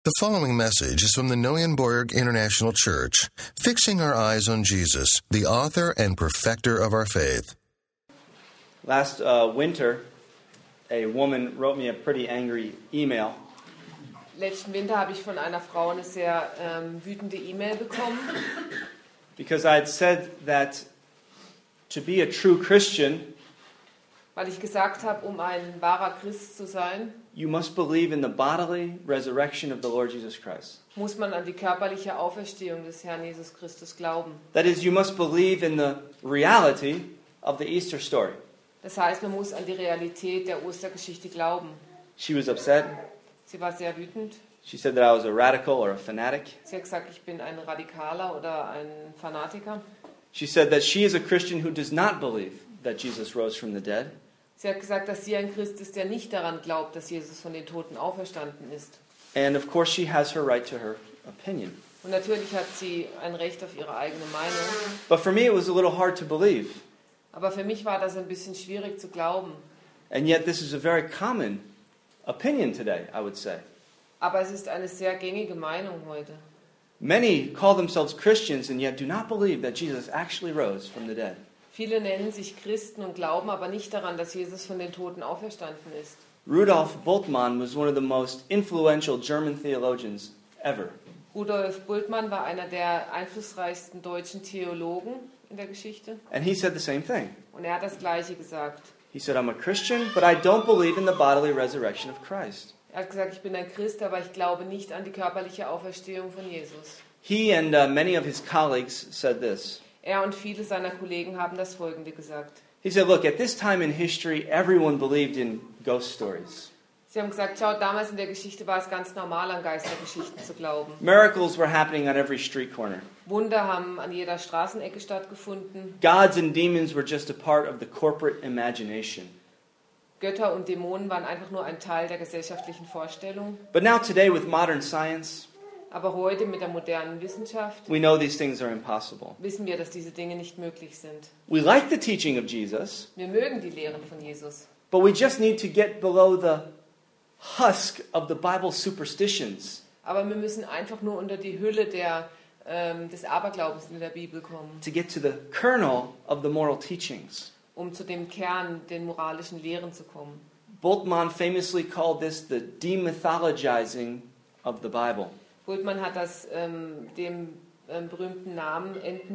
The following message is from the Neuenborg International Church, fixing our eyes on Jesus, the author and perfecter of our faith. Last winter, a woman wrote me a pretty angry email. Letzten Winter habe ich von einer Frau eine sehr wütende E-Mail bekommen, Because I had said that to be a true Christian, weil ich gesagt habe, um ein wahrer Christ zu sein, you must believe in the bodily resurrection of the Lord Jesus Christ. muss man an die körperliche Auferstehung des Herrn Jesus Christus glauben. That is, you must believe in the reality of the Easter story. Das heißt, man muss an die Realität der Ostergeschichte glauben. She was upset. Sie war sehr wütend. She said that I was a radical or a fanatic. Sie hat gesagt, ich bin ein Radikaler oder ein Fanatiker. She said that she is a Christian who does not believe that Jesus rose from the dead. Sie hat gesagt, dass sie ein Christ ist, der nicht daran glaubt, dass Jesus von den Toten auferstanden ist. And of course she has her right to her opinion. Und natürlich hat sie ein Recht auf ihre eigene Meinung. But for me it was a little hard to believe. Aber für mich war das ein bisschen schwierig zu glauben. And yet this is a very common opinion today, I would say. Aber es ist eine sehr gängige Meinung heute. Many call themselves Christians and yet do not believe that Jesus actually rose from the dead. Viele nennen sich Christen und glauben aber nicht daran, dass Jesus von den Toten auferstanden ist. Rudolf Bultmann was one of the most influential German theologians ever. Rudolf Bultmann war einer der einflussreichsten deutschen Theologen in der Geschichte. And he said the same thing. Und er hat das Gleiche gesagt. He said, I'm a Christian, but I don't believe in the bodily resurrection of Christ. Er hat gesagt, ich bin ein Christ, aber ich glaube nicht an die körperliche Auferstehung von Jesus. He and many of his colleagues said this. Er und viele seiner Kollegen haben das Folgende gesagt. He said, look, at this time in history, everyone believed in ghost stories. Sie haben gesagt, schau, damals in der Geschichte war es ganz normal, an Geistergeschichten zu glauben. Miracles were happening on every street corner. Wunder haben an jeder Straßenecke stattgefunden. Gods and demons were just a part of the corporate imagination. Götter und Dämonen waren einfach nur ein Teil der gesellschaftlichen Vorstellung. But now today with modern science, Aber heute mit der modernen Wissenschaft we know these things are impossible. wissen wir, dass diese Dinge nicht möglich sind. We like the teaching of Jesus, Wir mögen die Lehren von Jesus. but we just need to get below the husk of the Bible superstitions Aber wir müssen einfach nur unter die Hülle des Aberglaubens in der Bibel kommen, to get to the kernel of the moral teachings. um zu dem Kern, den moralischen Lehren zu kommen. Bultmann famously called this the demythologizing of the Bible. Bultmann hat das dem berühmten Namen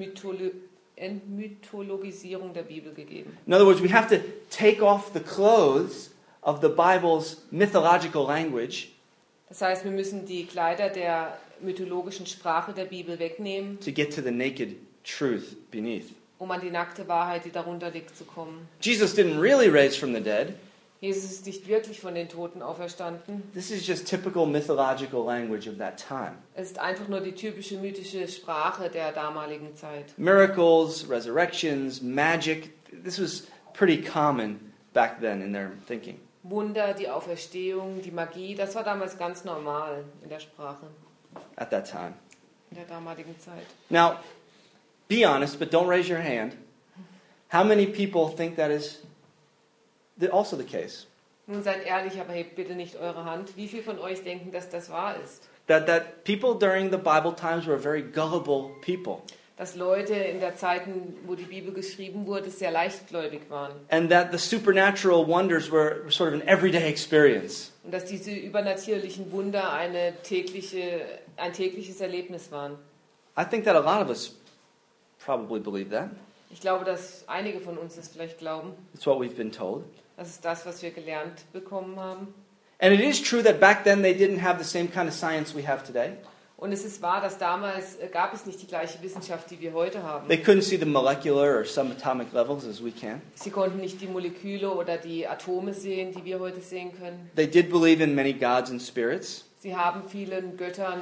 Entmythologisierung der Bibel gegeben. In other words, we have to take off the clothes of the Bible's mythological language Das heißt, wir müssen die Kleider der mythologischen Sprache der Bibel wegnehmen, to get to the naked truth beneath. um an die nackte Wahrheit, die darunter liegt, zu kommen. Jesus didn't really raise from the dead. Jesus ist nicht wirklich von den Toten auferstanden. This is just typical mythological language of that time. Es ist einfach nur die typische mythische Sprache der damaligen Zeit. Miracles, resurrections, magic, this was pretty common back then in their thinking. Wunder, die Auferstehung, die Magie, das war damals ganz normal in der Sprache, At that time. in der damaligen Zeit. Now, be honest, but don't raise your hand. How many people think that is also the case? Nun seid ehrlich, aber hebt bitte nicht eure Hand. Wie viele von euch denken, dass das wahr ist? That people during the Bible times were very gullible people. Dass Leute in der Zeiten, wo die Bibel geschrieben wurde, sehr leichtgläubig waren. And that the supernatural wonders were sort of an everyday experience. Und dass diese übernatürlichen Wunder ein tägliches Erlebnis waren. I think that a lot of us probably believe that. Ich glaube, dass einige von uns das vielleicht glauben. It's what we've been told. Das ist das, was wir gelernt bekommen haben. And it is true that back then they didn't have the same kind of science we have today. Und es ist wahr, dass damals gab es nicht die gleiche Wissenschaft, die wir heute haben. They couldn't see the molecular or subatomic levels as we can. Sie konnten nicht die Moleküle oder die Atome sehen, die wir heute sehen können. They did believe in many gods and spirits. Sie haben an viele Götter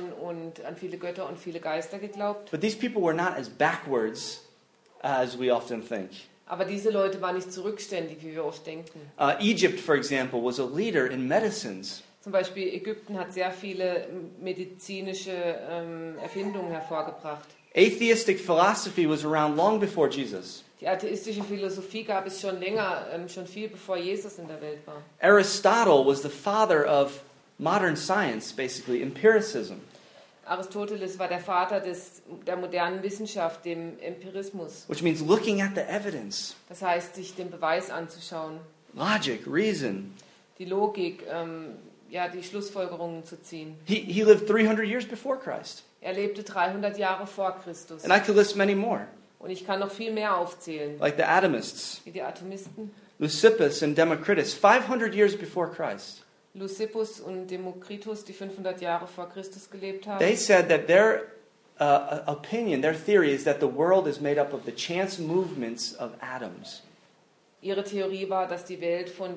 und viele Geister geglaubt. But these people were not as backwards as we often think. Aber diese Leute waren nicht zurückständig, wie wir oft denken. Egypt, for example, was a leader in medicines. Zum Beispiel Ägypten hat sehr viele medizinische Erfindungen hervorgebracht. Atheistic philosophy was around long before Jesus. Die atheistische Philosophie gab es schon länger, schon viel bevor Jesus in der Welt war. Aristotle was the father of modern science, basically, empiricism. Aristoteles war der Vater der modernen Wissenschaft, dem Empirismus. Which means looking at the evidence, Das heißt, sich den Beweis anzuschauen, logic, reason. die Logik, die Schlussfolgerungen zu ziehen. He lived 300 years before Christ. Er lebte 300 Jahre vor Christus. And I could list many more, Und ich kann noch viel mehr aufzählen, like the atomists, wie die Atomisten, Leucippus and Democritus, 500 years before Christ. Leucippus und Demokritos, die 500 Jahre vor Christus gelebt haben. They said that their opinion, their theory is that the world is made up of the chance movements of atoms. Ihre Theorie war, dass die Welt von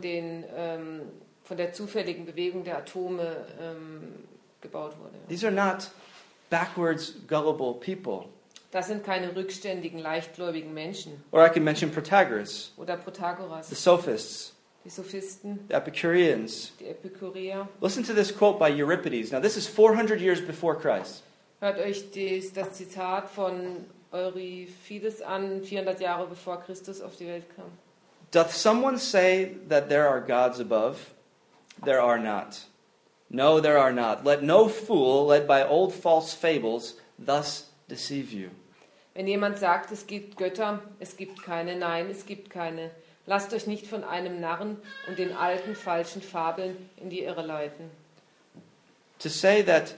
der zufälligen Bewegung der Atome gebaut wurde. These are not backwards, gullible people. Das sind keine rückständigen, leichtgläubigen Menschen. Or I could mention Protagoras, Oder Protagoras, the sophists, die Sophisten, the Epicureans. die Epikureer. Listen to this quote by Euripides. Now, this is 400 years before Christ. Hört euch das Zitat von Euripides an, 400 Jahre bevor Christus auf die Welt kam. Doth someone say that there are gods above? There are not. No, there are not. Let no fool, led by old false fables, thus deceive you. Wenn jemand sagt, es gibt Götter, es gibt keine, nein, es gibt keine. Lasst euch nicht von einem Narren und den alten falschen Fabeln in die Irre leiten. To say that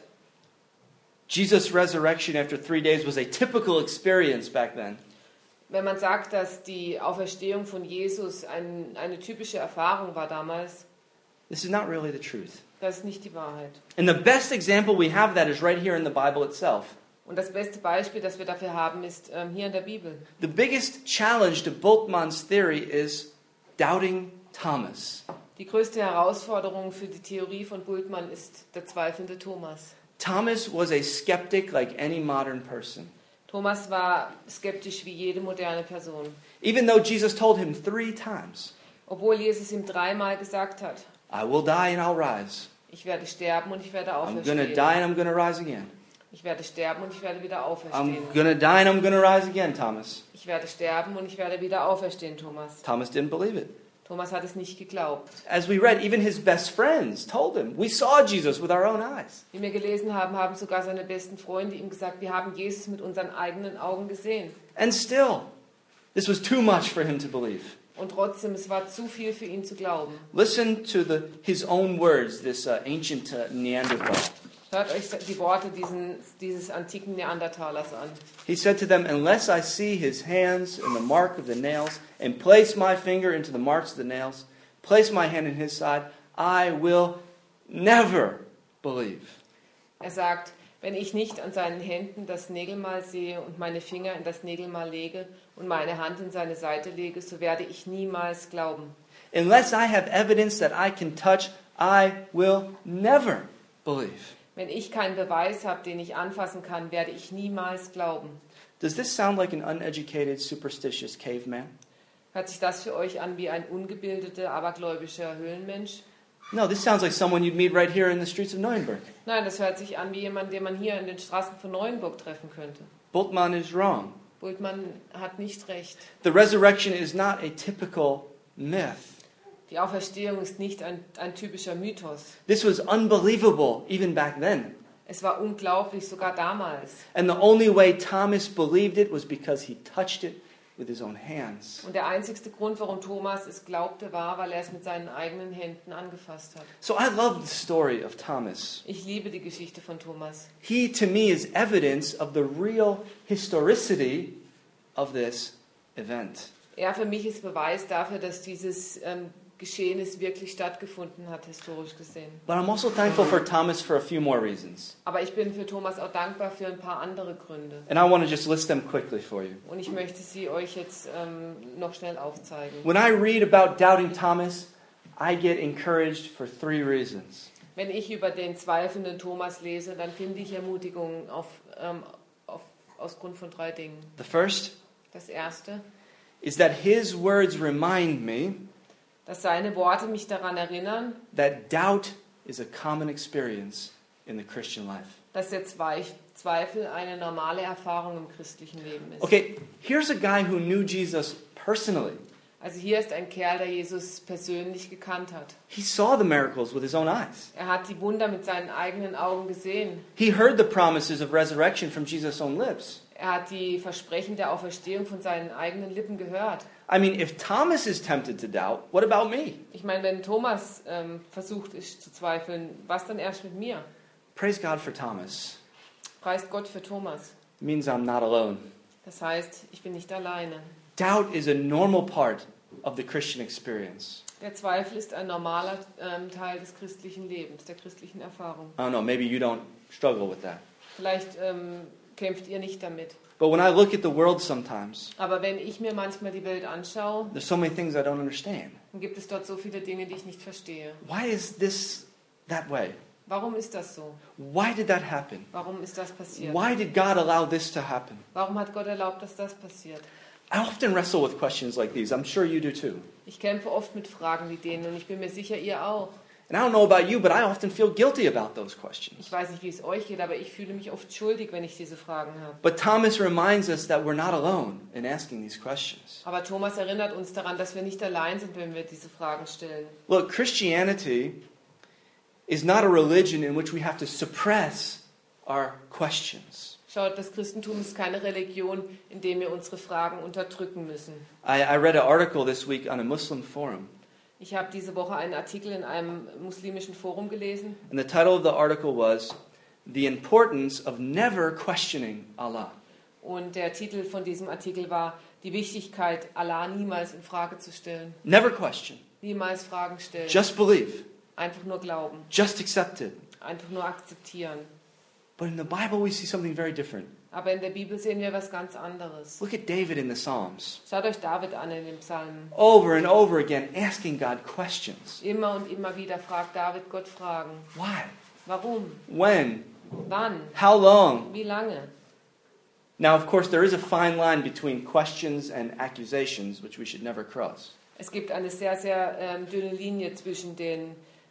Jesus' resurrection after 3 days was a typical experience back then, Wenn man sagt, dass die Auferstehung von Jesus eine typische Erfahrung war damals, this is not really the truth. das ist nicht die Wahrheit. And the best example we have of that is right here in the Bible itself. Und das beste Beispiel, das wir dafür haben, ist hier in der Bibel. The biggest challenge to Bultmann's theory is doubting Thomas. Die größte Herausforderung für die Theorie von Bultmann ist der zweifelnde Thomas. Thomas was a skeptic like any modern person. Thomas war skeptisch wie jede moderne Person. Even though Jesus told him 3 times, Obwohl Jesus ihm 3-mal gesagt hat, I will die and I'll rise. ich werde sterben und ich werde I'm going to auferstehen. die and I'm going to rise again. Ich werde sterben und ich werde wieder I'm auferstehen. going to die and I'm going to rise again, Thomas. Ich werde sterben und ich werde wieder auferstehen, Thomas. Thomas didn't believe it. Thomas hat es nicht geglaubt. As we read, even his best friends told him, we saw Jesus with our own eyes. Wie wir gelesen haben, haben sogar seine besten Freunde ihm gesagt, wir haben Jesus mit unseren eigenen Augen gesehen. And still, this was too much for him to believe. Und trotzdem, es war zu viel für ihn zu glauben. Listen to his own words, this ancient Neanderthal. Hört euch die Worte dieses antiken Neandertalers an. He said to them, unless I see his hands in the mark of the nails, and place my finger into the marks of the nails, place my hand in his side, I will never believe. Er sagt, wenn ich nicht an seinen Händen das Nägelmal sehe und meine Finger in das Nägelmal lege und meine Hand in seine Seite lege, so werde ich niemals glauben. Unless I have evidence that I can touch, I will never believe. Wenn ich keinen Beweis habe, den ich anfassen kann, werde ich niemals glauben. Does this sound like an uneducated, superstitious caveman? Hört sich das für euch an wie ein ungebildeter, abergläubischer Höhlenmensch? No, this sounds like someone you'd meet right here in the streets of Neuenburg. Nein, das hört sich an wie jemand, den man hier in den Straßen von Neuenburg treffen könnte. Bultmann is wrong. Bultmann hat nicht recht. The resurrection is not a typical myth. Die Auferstehung ist nicht ein typischer Mythos. This was unbelievable even back then. Es war unglaublich, sogar damals. And the only way Thomas believed it was because he touched it with his own hands. Und der einzigste Grund, warum Thomas es glaubte, war, weil er es mit seinen eigenen Händen angefasst hat. So I love the story of Thomas. Ich liebe die Geschichte von Thomas. He, to me, is evidence of the real historicity of this event. Er für mich ist Beweis dafür, dass dieses Geschehnis wirklich stattgefunden hat, historisch gesehen. But I'm also thankful for Thomas for a few more reasons. Aber ich bin für Thomas auch dankbar für ein paar andere Gründe. And I want to just list them quickly for you. Und ich möchte sie euch jetzt noch schnell aufzeigen. When I read about doubting Thomas, I get encouraged for 3 reasons. Wenn ich über den zweifelnden Thomas lese, dann finde ich Ermutigung aus Grund von 3 Dingen. The first Das erste, is that his words remind me dass seine Worte mich daran erinnern, that doubt is a common experience in the Christian life. dass der Zweifel eine normale Erfahrung im christlichen Leben ist. Okay, here's a guy who knew Jesus personally. Also hier ist ein Kerl, der Jesus persönlich gekannt hat. He saw the miracles with his own eyes. Er hat die Wunder mit seinen eigenen Augen gesehen. He heard the promises of resurrection from Jesus' own lips. Er hat die Versprechen der Auferstehung von seinen eigenen Lippen gehört. I mean, if Thomas is tempted to doubt, what about me? Ich meine, wenn Thomas versucht ist zu zweifeln, was dann erst mit mir? Praise God for Thomas. Preist Gott für Thomas. It means I'm not alone. Das heißt, ich bin nicht alleine. Doubt is a normal part of the Christian experience. Der Zweifel ist ein normaler Teil des christlichen Lebens, der christlichen Erfahrung. I don't know, maybe you don't struggle with that. Vielleicht kämpft ihr nicht damit. But when I look at the world sometimes, Aber wenn ich mir manchmal die Welt anschaue, there's so many things I don't understand. dann gibt es dort so viele Dinge, die ich nicht verstehe. Why is this that way? Warum ist das so? Why did that happen? Warum ist das passiert? Why did God allow this to happen? Warum hat Gott erlaubt, dass das passiert? I often wrestle with questions like these. I'm sure you do too. Ich kämpfe oft mit Fragen wie denen und ich bin mir sicher, ihr auch. And I don't know about you, but I often feel guilty about those questions. Ich weiß nicht, wie es euch geht, aber ich fühle mich oft schuldig, wenn ich diese Fragen habe. But Thomas reminds us that we're not alone in asking these questions. Aber Thomas erinnert uns daran, dass wir nicht allein sind, wenn wir diese Fragen stellen. Look, Christianity is not a religion in which we have to suppress our questions. Schaut, das Christentum ist keine Religion, in der wir unsere Fragen unterdrücken müssen. I read an article this week on a Muslim forum. Ich habe diese Woche einen Artikel in einem muslimischen Forum gelesen. And the title of the article was The Importance of Never Questioning Allah. Und der Titel von diesem Artikel war die Wichtigkeit, Allah niemals in Frage zu stellen. Never question. Niemals Fragen stellen. Just believe. Einfach nur glauben. Just accept it. Einfach nur akzeptieren. But in the Bible we see something very different. Aber in der Bibel sehen wir was ganz anderes. Look at David in the Psalms. Schaut euch David an in den Psalmen. Over and over again asking God questions. Immer und immer wieder fragt David Gott Fragen. Why? Warum? When? Wann? How long? Wie lange? Now, of course, there is a fine line between questions and accusations, which we should never cross. Es gibt eine sehr, sehr dünne Linie zwischen den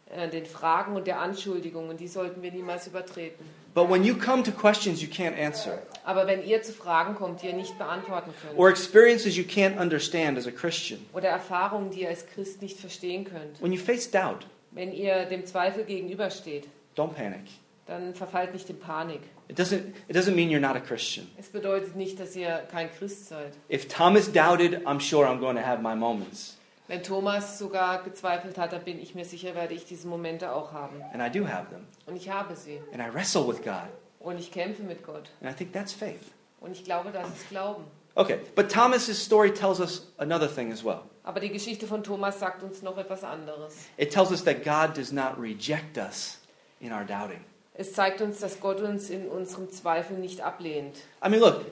Fragen und der Anschuldigung und die sollten wir niemals übertreten. But when you come to questions you can't answer, Aber wenn ihr zu Fragen kommt, die ihr nicht beantworten könnt, or experiences you can't understand as a Christian, oder Erfahrungen, die ihr als Christ nicht verstehen könnt, when you face doubt, wenn ihr dem Zweifel gegenübersteht, don't panic. dann verfallt nicht in Panik. It doesn't mean you're not a Christian. Es bedeutet nicht, dass ihr kein Christ seid. If Thomas doubted, I'm sure I'm going to have my moments. Wenn Thomas sogar gezweifelt hat, dann bin ich mir sicher, werde ich diese Momente auch haben. And I do have them. Und ich habe sie. And I wrestle with God. Und ich kämpfe mit Gott. And I think that's faith. Und ich glaube, das ist Glauben. Okay, but Thomas's story tells us another thing as well. Aber die Geschichte von Thomas sagt uns noch etwas anderes. It tells us that God does not reject us in our doubting. Es zeigt uns, dass Gott uns in unserem Zweifel nicht ablehnt. I mean, look,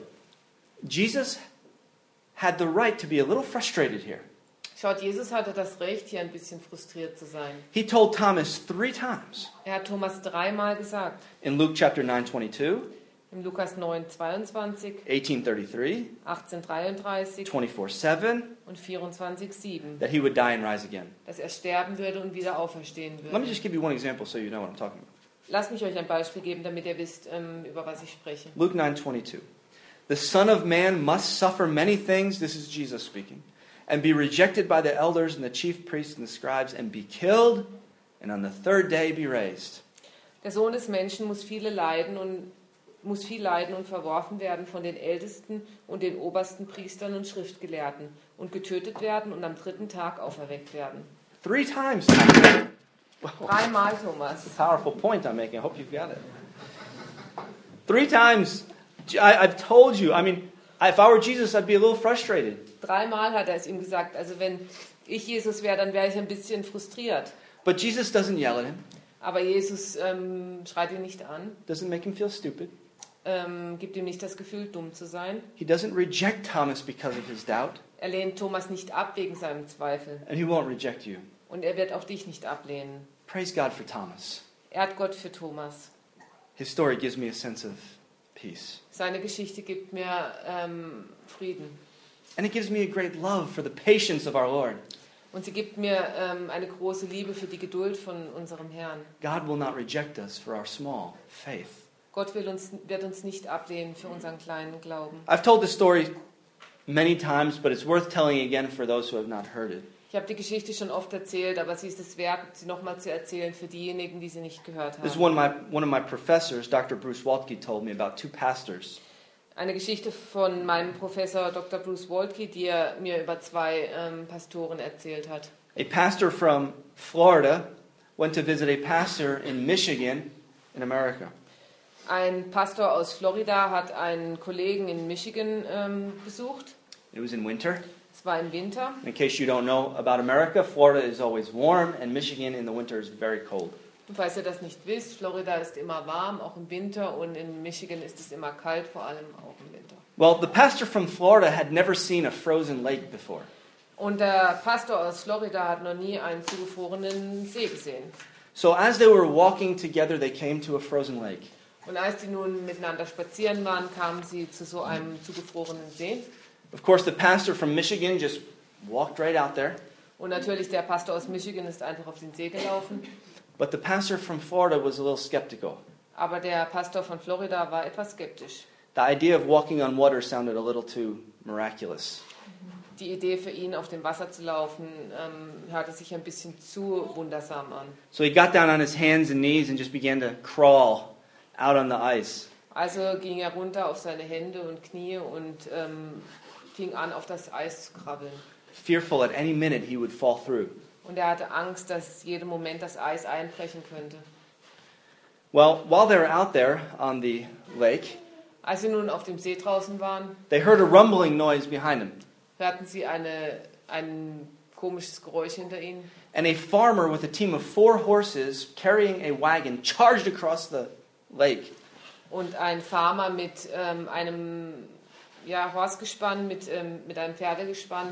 Jesus had the right to be a little frustrated here. Schaut, Jesus hatte das Recht, hier ein bisschen frustriert zu sein. He told Thomas 3 times. Er hat Thomas 3-mal gesagt. In Luke chapter 9:22, Im Lukas 9:22, 18:33, 18:33 24:7, und 24:7, that he would die and rise again. dass er sterben würde und wieder auferstehen Let me würde. just give you one example so you know what I'm talking about. Lasst mich euch ein Beispiel geben, damit ihr wisst, über was ich spreche. Luke 9:22. The Son of Man must suffer many things, this is Jesus speaking, and be rejected by the elders and the chief priests and the scribes and be killed and on the third day be raised. Der Sohn des Menschen muss viel leiden und verworfen werden von den Ältesten und den obersten Priestern und Schriftgelehrten und getötet werden und am 3. Tag auferweckt werden. 3 times. 3-mal, Thomas. Powerful point I'm making. I hope you've got it. 3 times. I've told you. I mean, if I were Jesus, I'd be a little frustrated. 3-mal hat er es ihm gesagt. Also wenn ich Jesus wäre, dann wäre ich ein bisschen frustriert. But Jesus doesn't yell at him. Aber Jesus schreit ihn nicht an, Doesn't make him feel stupid. gibt ihm nicht das Gefühl, dumm zu sein. He doesn't reject Thomas because of his doubt. Er lehnt Thomas nicht ab wegen seinem Zweifel. And he won't reject you. Und er wird auch dich nicht ablehnen. Praise God for Thomas. Ehrt Gott für Thomas. His story gives me a sense of peace. Seine Geschichte gibt mir Frieden. And it gives me a great love for the patience of our Lord. Und sie gibt mir eine große Liebe für die Geduld von unserem Herrn. God will not reject us for our small faith. Gott wird uns nicht ablehnen für unseren kleinen Glauben. I've told this story many times, but it's worth telling again for those who have not heard it. Ich habe die Geschichte schon oft erzählt, aber sie ist es wert, sie nochmal zu erzählen für diejenigen, die sie nicht gehört This is haben. one of my professors, Dr. Bruce Waltke, told me about two pastors. Eine Geschichte von meinem Professor Dr. Bruce Waltke, die er mir über zwei Pastoren erzählt hat. A pastor from Florida went to visit a pastor in Michigan in America. Ein Pastor aus Florida hat einen Kollegen in Michigan besucht. It was in winter. Es war im Winter. In case you don't know about America, Florida is always warm and Michigan in the winter is very cold. Und falls ihr das nicht wisst, Florida ist immer warm, auch im Winter, und in Michigan ist es immer kalt, vor allem auch im Winter. Well, the pastor from Florida had never seen a frozen lake before. Und der Pastor aus Florida hat noch nie einen zugefrorenen See gesehen. So as they were walking together, they came to a frozen lake. Und als die nun miteinander spazieren waren, kamen sie zu so einem zugefrorenen See. Of course, the pastor from Michigan just walked right out there. Und natürlich der Pastor aus Michigan ist einfach auf den See gelaufen. But the pastor from Florida was a little skeptical. Aber der Pastor von Florida war etwas skeptisch. The idea of walking on water sounded a little too miraculous. Die Idee für ihn, auf dem Wasser zu laufen, hörte sich ein bisschen zu wundersam an. So he got down on his hands and knees and just began to crawl out on the ice. Also ging er runter auf seine Hände und Knie und fing an, auf das Eis zu krabbeln. Fearful at any minute he would fall through. Und er hatte Angst, dass jeden Moment das Eis einbrechen könnte. Well, while they were out there on the lake, Als sie nun auf dem See draußen waren, they heard a rumbling noise behind them. hörten sie ein komisches Geräusch hinter ihnen. And a farmer with a team of 4 horses carrying a wagon charged across the lake. Und ein Farmer mit einem Horstgespann, mit einem Pferdegespann,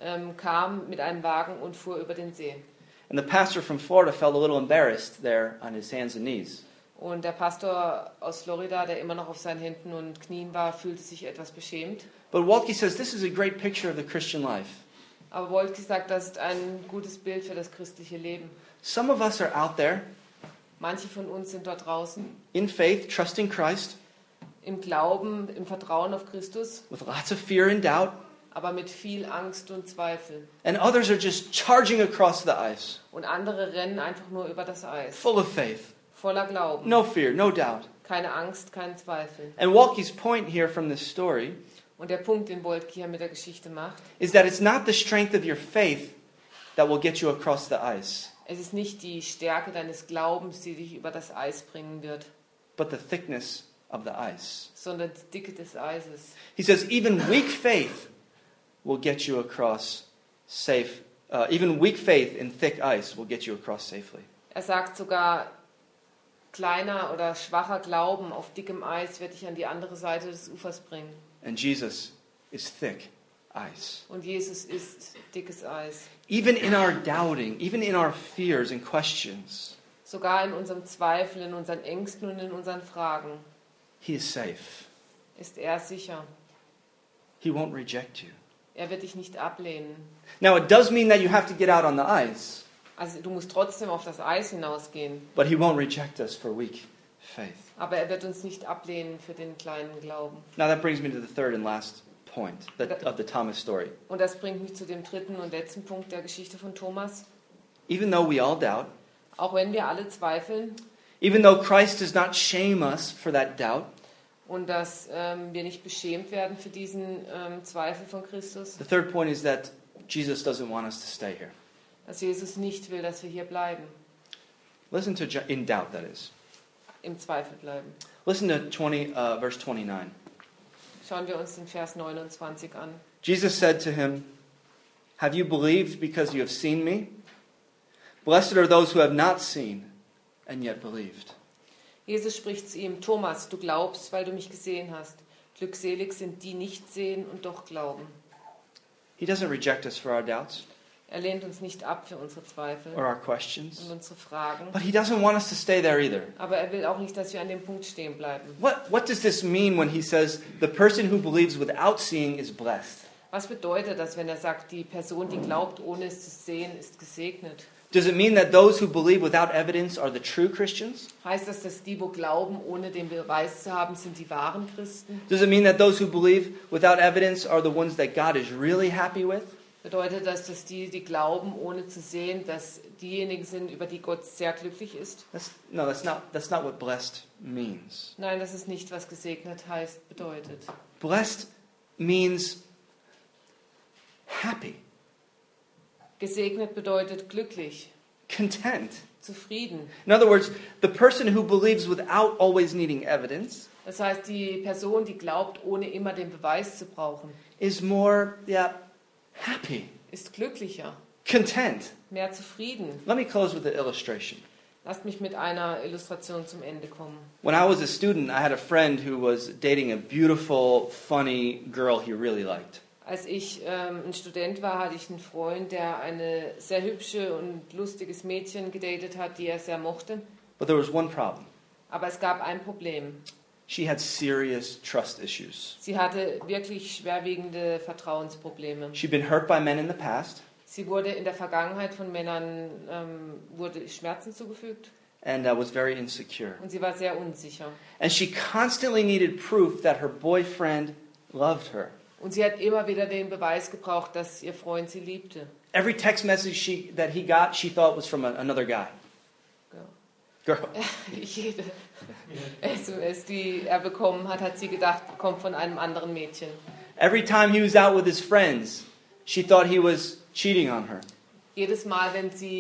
kam mit einem Wagen und fuhr über den See. And the pastor from Florida felt a little embarrassed there on his hands and knees. Und der Pastor aus Florida, der immer noch auf seinen Händen und Knien war, fühlte sich etwas beschämt. But Waltke says this is a great picture of the Christian life. Aber Waltke sagt, das ist ein gutes Bild für das christliche Leben. Some of us are out there Manche von uns sind dort draußen in faith, trusting Christ, im Glauben, im Vertrauen auf Christus, with lots of fear and doubt. aber mit viel Angst und Zweifel. And others are just charging across the ice, Und andere rennen einfach nur über das Eis, full of faith, voller Glauben. no fear, no doubt. Keine Angst, kein Zweifel. And Waltke's point here from this story Und der Punkt, den Waltke hier mit der Geschichte macht, is that it's not the strength of your faith that will get you across the ice, es ist nicht die Stärke deines Glaubens, die dich über das Eis bringen wird, but the thickness of the ice. sondern die Dicke des Eises. He says even weak faith will get you across safe. Even weak faith in thick ice will get you across safely. Er sagt sogar, kleiner oder schwacher Glauben auf dickem Eis wird dich an die andere Seite des Ufers bringen. And Jesus is thick ice. Und Jesus ist dickes Eis. Even in our doubting, even in our fears and questions, Sogar in unserem Zweifel, in unseren Ängsten und in unseren Fragen He is safe. ist er sicher. He won't reject you. Er wird dich nicht ablehnen. Now, it does mean that you have to get out on the ice, Also du musst trotzdem auf das Eis hinausgehen. but He won't reject us for weak faith. Aber er wird uns nicht ablehnen für den kleinen Glauben. Now, that brings me to the third and last point of the Thomas story. Und das bringt mich zu dem dritten und letzten Punkt der Geschichte von Thomas. Even though we all doubt, Auch wenn wir alle zweifeln even though Christ does not shame us for that doubt, und dass wir nicht beschämt werden für diesen Zweifel von Christus, the third point is that Jesus doesn't want us to stay here. dass Jesus nicht will, dass wir hier bleiben, Listen to, in doubt, that is. im Zweifel bleiben. Listen to verse 29. Schauen wir uns den Vers 29 an. Jesus said to him, "Have you believed because you have seen me? Blessed are those who have not seen and yet believed." Jesus spricht zu ihm, Thomas, du glaubst, weil du mich gesehen hast. Glückselig sind die nicht sehen und doch glauben. He doesn't reject us for our doubts Er lehnt uns nicht ab für unsere Zweifel or our questions, und unsere Fragen. but He doesn't want us to stay there either. Aber er will auch nicht, dass wir an dem Punkt stehen bleiben. What does this mean when He says, "The person who believes without seeing is blessed"? Was bedeutet das, wenn er sagt, die Person, die glaubt, ohne es zu sehen, ist gesegnet? Does it mean that those who believe without evidence are the true Christians? Heißt das, dass die, wo glauben, ohne den Beweis zu haben, sind die wahren Christen? Does it mean that those who believe without evidence are the ones that God is really happy with? Bedeutet das, dass die, die glauben, ohne zu sehen, dass diejenigen sind, über die Gott sehr glücklich ist? That's not what blessed means. Nein, das ist nicht, was gesegnet heißt, bedeutet. Blessed means happy, Gesegnet bedeutet glücklich, content. zufrieden. In other words, the person who believes without always needing evidence Das heißt, die Person, die glaubt, ohne immer den Beweis zu brauchen, is more, happy, ist glücklicher, content. mehr zufrieden. Let me close with an illustration. Lasst mich mit einer Illustration zum Ende kommen. When I was a student, I had a friend who was dating a beautiful, funny girl he really liked. Als ich ein Student war, hatte ich einen Freund, der eine sehr hübsche und lustiges Mädchen gedatet hat, die er sehr mochte. But there was one problem. Aber es gab ein Problem. She had serious trust issues. Sie hatte wirklich schwerwiegende Vertrauensprobleme. She'd been hurt by men in the past, Sie wurde in der Vergangenheit von Männern wurde Schmerzen zugefügt and was very insecure. und sie war sehr unsicher. And she constantly needed proof that her boyfriend loved her. Und sie hat immer wieder den Beweis gebraucht, dass ihr Freund sie liebte. Every text message that he got, she thought was from another guy. Girl. Jede SMS, die er bekommen hat, hat sie gedacht, kommt von einem anderen Mädchen. Every time he was out with his friends, she thought he was cheating on her. Jedes Mal,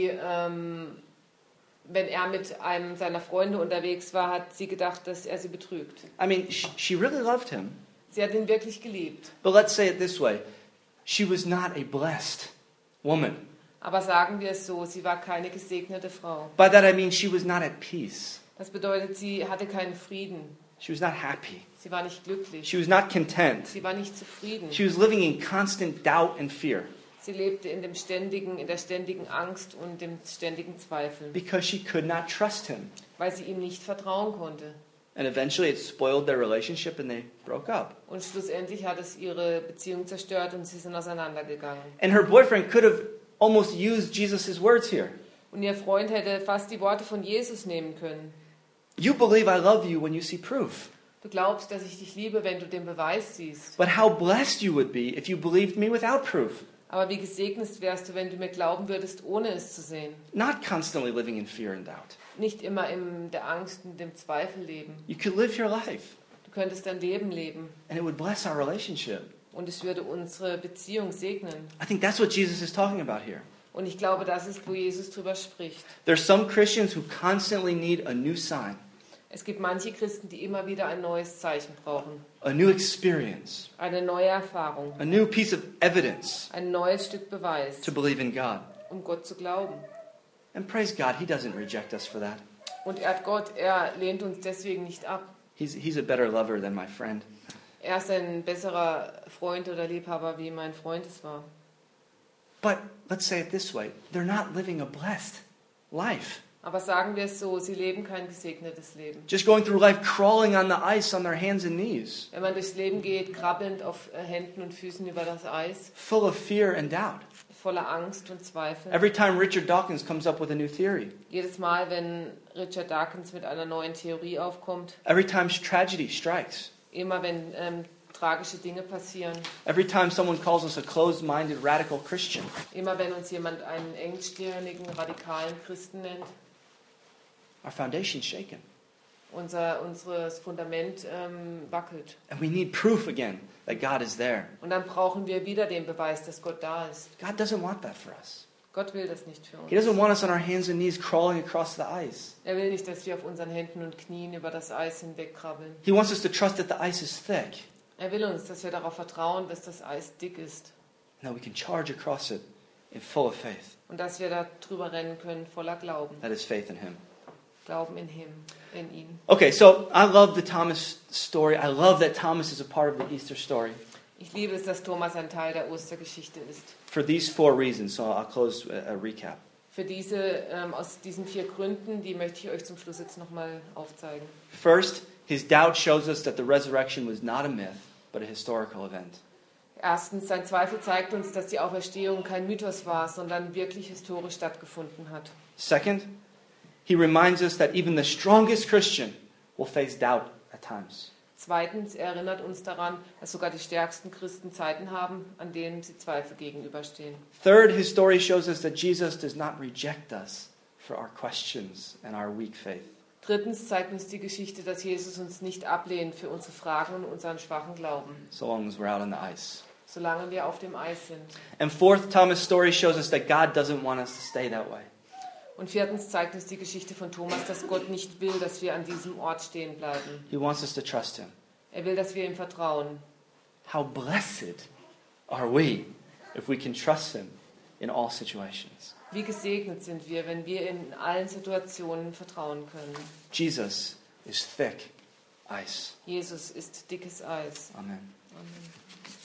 wenn er mit einem seiner Freunde unterwegs war, hat sie gedacht, dass er sie betrügt. I mean, she really loved him. Sie hat ihn wirklich geliebt. But let's say it this way. She was not a blessed woman. Aber sagen wir es so, sie war keine gesegnete Frau. By that I mean she was not at peace. Das bedeutet, sie hatte keinen Frieden. She was not happy. Sie war nicht glücklich. She was not content. Sie war nicht zufrieden. She was living in constant doubt and fear. Sie lebte in der ständigen Angst und dem ständigen Zweifeln, Because she could not trust him. weil sie ihm nicht vertrauen konnte. And eventually it spoiled their relationship and they broke up. Und schlussendlich hat es ihre Beziehung zerstört und sie sind auseinandergegangen. And her boyfriend could have almost used Jesus' words here. Und ihr Freund hätte fast die Worte von Jesus nehmen können. You believe I love you when you see proof. Du glaubst, dass ich dich liebe, wenn du den Beweis siehst. But how blessed you would be if you believed me without proof. Aber wie gesegnet wärst du, wenn du mir glauben würdest, ohne es zu sehen. Not constantly living in fear and doubt. Nicht immer in der Angst und dem Zweifel leben. You could live your life Du könntest dein Leben leben and it would bless our relationship. und es würde unsere Beziehung segnen. I think that's what Jesus is talking about here. Und ich glaube, das ist, wo Jesus drüber spricht. There's some Christians who constantly need a new sign, Es gibt manche Christen, die immer wieder ein neues Zeichen brauchen. a new experience, Eine neue Erfahrung. a new piece of evidence Ein neues Stück Beweis, to believe in God. um Gott zu glauben. And praise God, He doesn't reject us for that. Und er lehnt uns deswegen nicht ab. He's a better lover than my friend. Er ist ein besserer Freund oder Liebhaber, wie mein Freund es war. But let's say it this way. They're not living a blessed life. Aber sagen wir es so, sie leben kein gesegnetes Leben. Just going through life crawling on the ice on their hands and knees, Wenn man durchs Leben geht, krabbelnd auf Händen und Füßen über das Eis, full of fear and doubt. voller Angst und Zweifel. Every time Richard Dawkins comes up with a new theory, Jedes Mal, wenn Richard Dawkins mit einer neuen Theorie aufkommt, every time tragedy strikes, immer wenn tragische Dinge passieren, every time someone calls us a closed-minded radical Christian, immer wenn uns jemand einen engstirnigen, radikalen Christen nennt, our foundation's shaken. unser Fundament wackelt. And we need proof again that God is there. Und dann brauchen wir wieder den Beweis, dass Gott da ist. God doesn't want that for us. Gott will das nicht für He uns. doesn't want us on our hands and knees crawling across the ice. Er will nicht, dass wir auf unseren Händen und Knien über das Eis hinwegkrabbeln. He wants us to trust that the ice is thick Er will uns, dass wir darauf vertrauen, dass das Eis dick ist and that we can charge across it in full of faith. und dass wir da drüber rennen können voller Glauben. That is faith in Him. Glauben in ihn. Okay, so I love the Thomas story. I love that Thomas is a part of the Easter story Ich liebe es, dass Thomas ein Teil der Ostergeschichte ist. for these 4 reasons. So I'll close a recap. Aus diesen 4 Gründen, die möchte ich euch zum Schluss jetzt nochmal aufzeigen. First, his doubt shows us that the resurrection was not a myth, but a historical event. Erstens, sein Zweifel zeigt uns, dass die Auferstehung kein Mythos war, sondern wirklich historisch stattgefunden hat. Second, he reminds us that even the strongest Christian will face doubt at times. Zweitens, er erinnert uns daran, dass sogar die stärksten Christen Zeiten haben, an denen sie Zweifel gegenüberstehen. Third, his story shows us that Jesus does not reject us for our questions and our weak faith. Drittens zeigt uns die Geschichte, dass Jesus uns nicht ablehnt für unsere Fragen und unseren schwachen Glauben, So long as we're out on the ice. solange wir auf dem Eis sind. And fourth, Thomas' story shows us that God doesn't want us to stay that way. Und viertens zeigt uns die Geschichte von Thomas, dass Gott nicht will, dass wir an diesem Ort stehen bleiben. He wants us to trust him. Er will, dass wir ihm vertrauen. How blessed are we if we can trust him in all situations. Wie gesegnet sind wir, wenn wir in allen Situationen vertrauen können. Jesus is thick ice. Jesus ist dickes Eis. Amen. Amen.